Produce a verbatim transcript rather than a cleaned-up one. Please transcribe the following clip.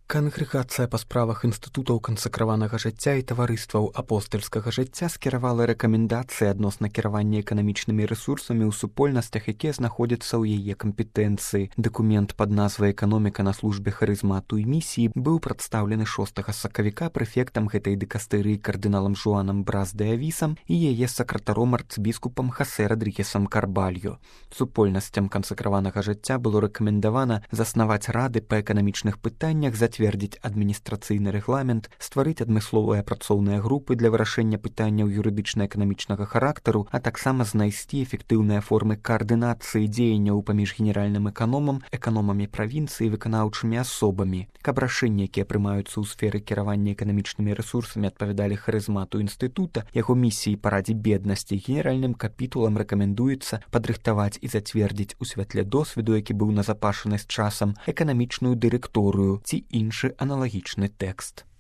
Кангрэгацыя па справах інстытутаў кансакраванага жыцця і таварыстваў апостальскага жыцця скіравала рэкамендацыі адносна кіравання эканамічнымі рэсурсамі ў супольнасцях, якія знаходзяцца ў яе кампетэнцыі. Дакумент пад назвай «Эканоміка на службе харызмату і місіі» быў прадстаўлены шостага сакавіка прэфектам гэтай дыкастырыі кардыналам Жуанам Брас де Авісам і яе сакратаром арцыбіскупам Хасе Радрігесам Карбальо. Супольнасцям кансакраванага жыцця было рэкамендавана заснаваць рады па эканамічных пытаннях, зацвердзіць адміністрацыйны рэгламент, стварыць адмысловыя працоўныя групы для вырашэння пытанняў юрыдычна-эканамічнага характару, а таксама знайсці эфектыўныя формы каардынацыі дзеянняў паміж генеральным эканомам, эканомамі правінцыі і выканаўчымі асобамі. Каб рашэнні, якія прымаюцца ў сферы кіравання эканамічнымі рэсурсамі, адпавядалі харызмату інстытута, яго місіі па радзе беднасці, генеральным капітулам рэкамендуецца падрыхтаваць і зацвердзіць у святле досведу, які быў назапашаны з часам, эканамічную дырэкторыю ці іншы аналагічны тэкст.